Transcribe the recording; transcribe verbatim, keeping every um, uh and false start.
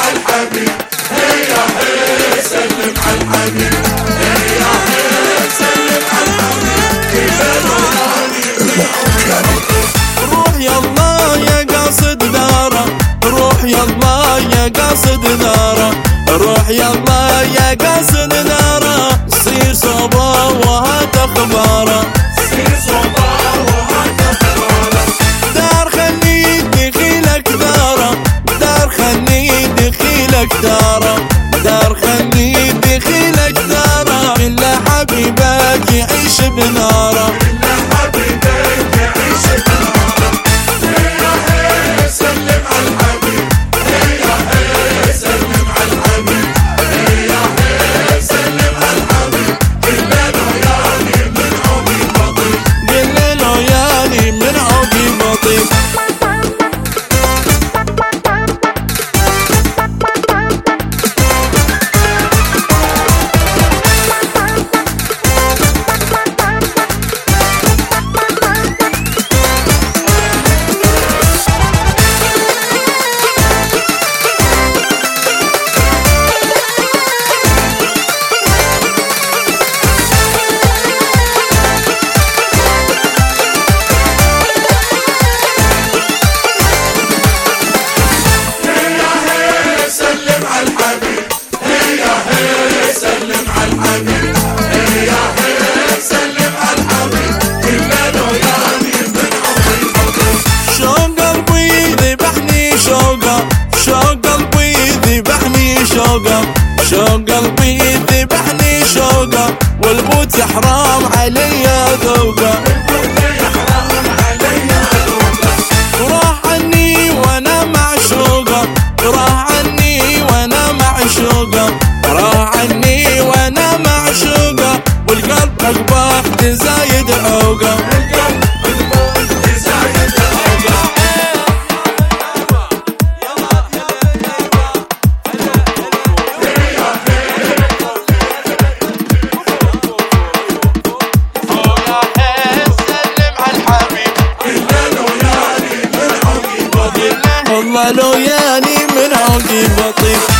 عالحبيب، هيا هي سلم عالحبيب، هيا هي سلم عالحبيب، روح يلا يا قاصد داره، روح يلا يا قاصد داره، روح يلا يا قاصد داره، صير صبا وهات اخباره، صير صبا وهات اخباره، دار خلي دخيلك داره، دار خلي دخيلك داره، دار خلي دخيلك داره، كل حبيبك يعيش بناره، كل حبيبك يعيش بناره، هيا هي سلم عالحبيب، هيا هي سلم عالحبيب، هيا هي سلم عالحبيب، كل ليالي من عقب بطيء، كل ليالي من عقب بطيء. شوق قلبي ذبحني شوقه، والبوت حرام علي ذوقه، وراح عني وانا معشوقه، راح عني وانا معشوقه، راح عني وانا معشوقه، والقلب اقبح تزايد عوقه. والله لو ياني من عقب بطيء.